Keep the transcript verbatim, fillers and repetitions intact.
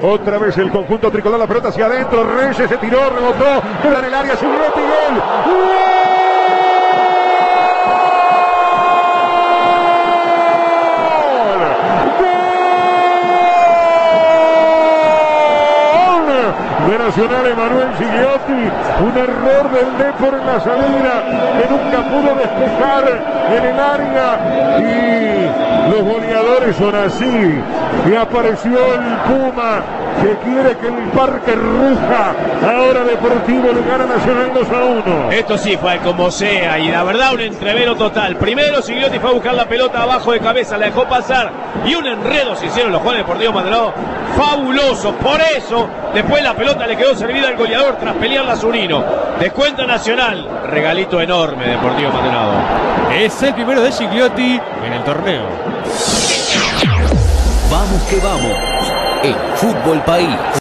Otra vez el conjunto tricolor, la pelota hacia adentro. Reyes se tiró, rebotó, queda en el área, Gigliotti, gol. De Nacional, Emanuel Gigliotti, un error del Depor en la salida que nunca pudo despejar en el área, y los goleadores son así. Y apareció el Puma que quiere que el parque ruja. Ahora Deportivo le gana Nacional dos a uno. Esto sí fue como sea, y la verdad un entrevero total. Primero Gigliotti fue a buscar la pelota abajo de cabeza, la dejó pasar, y un enredo se hicieron los jugadores Deportivo Maldonado fabuloso. Por eso después la pelota le quedó servida al goleador tras pelearla a Zunino. Descuenta Nacional, regalito enorme Deportivo Maldonado. Es el primero de Gigliotti en el torneo. Vamos que vamos en Fútbol País.